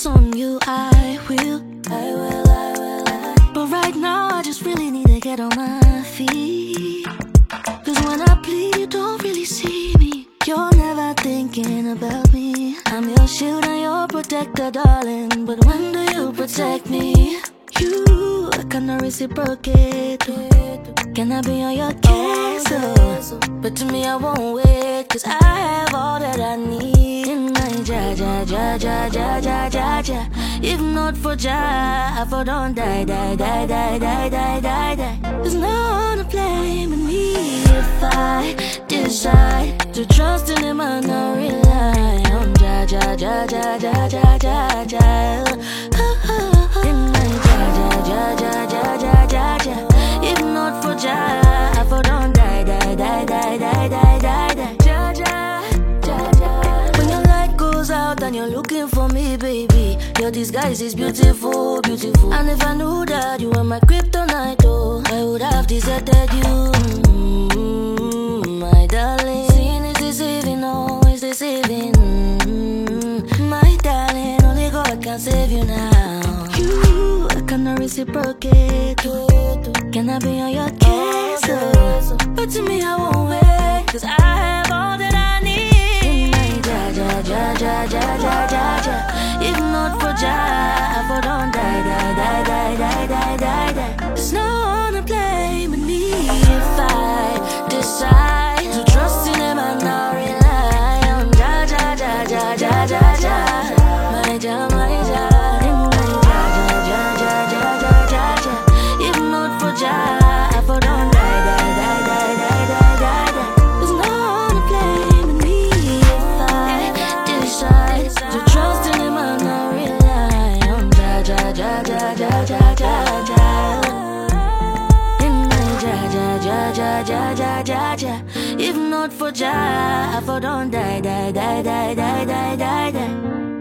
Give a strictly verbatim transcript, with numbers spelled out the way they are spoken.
promise on you I will. I will, I will, I will. But right now I just really need to get on my feet. Cause when I plead you don't really see me. You're never thinking about me. I'm your shield and your protector, darling. But when do you protect me? You, I cannot reciprocate. Can I be on your case? Oh, but to me I won't wait. Cause I have all that I need in my ja ja ja ja ja ja ja ja. If not for ja, I for don't die, die, die, die, die, die, die, die. There's no one to blame but me. If I decide to trust in him and not rely on ja ja ja ja ja ja ja ja. In my ja ja ja ja ja ja ja. If not for ja, I for don't die, die, die, die, die, die, die, die. Ja ja ja ja. When your light goes out and you're looking for me, baby, your disguise is beautiful, beautiful. And if I knew that you were my kryptonite, oh, I would have deserted you, mm, my darling. Sin is deceiving, always deceiving, mm, my darling. Only God can save you now. You, I cannot reciprocate. Can I be on your case? Oh, but to me I won't wait. Cause I have all that I need in my ja ja ja ja ja ja ja ja. If not for ja, I for don't die, die, die, die, die, die, die, die. There's no one to blame but me. If I decide to trust in him and not rely on ja ja ja ja ja ja ja. My ja, my ja, in my ja ja ja ja ja ja ja. If not for ja, I for don't die, die, die, die, die, die, die, die. There's no one to blame but me. If I decide to trust in him and not rely on ja ja ja ja ja ja ja ja. In my ja ja ja ja ja ja ja ja. If not for ja, I for don't die, die, die, die, die, die, die, die.